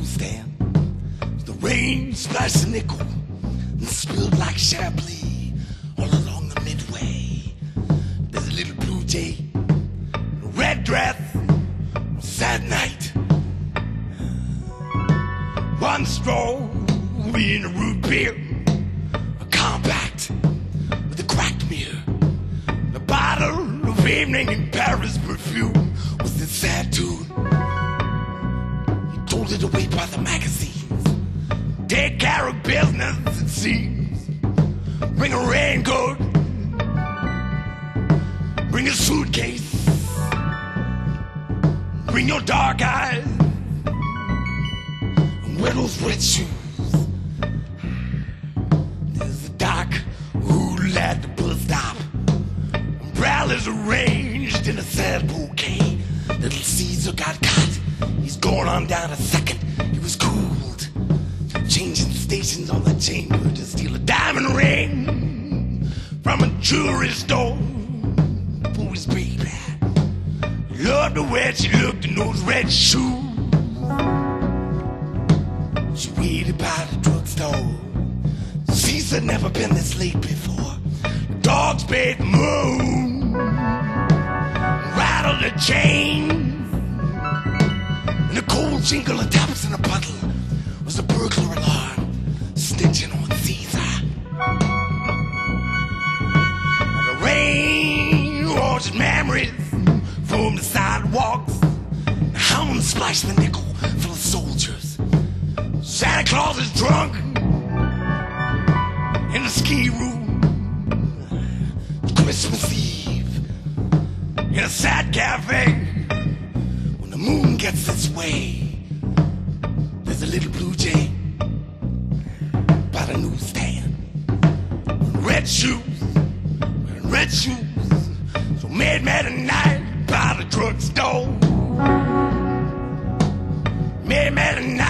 newsstand. The rain splashed the nickel and spilled like Chablis all along the midway. There's a little blue jay, a red dress, a sad night. One straw in a root beer, a compact with a cracked mirror, a bottle of evening in Paris perfume was this sad tune. He told it away by the magazines. Take care of business, it seems. Bring a raincoat, bring a suitcase, bring your dark eyes, and wear those red shoes. There's a dock who'll at the bus stop. Umbrellas arranged in a sad bouquet. Little Caesar got caught. He's going on down a second. He was cooled, changing stations on the chamber to steal a diamond ring from a jewelry store for his baby. Loved the way she looked in those red shoes. She waited by the drugstore. Caesar never been this late before. The dogs paid the moon, rattled the chain, and the cold jingle of taps in a puddle was a burglar alarm snitching on Caesar. The rain washed memories from the sidewalks. The hounds splashed the nickel full of soldiers. Santa Claus is drunk in the ski room. Christmas Eve in a sad cafe. When the moon gets its way, there's a little blue jay by the newsstand. Red shoes, red shoes. So mad at night by the drugstore. Mad at night.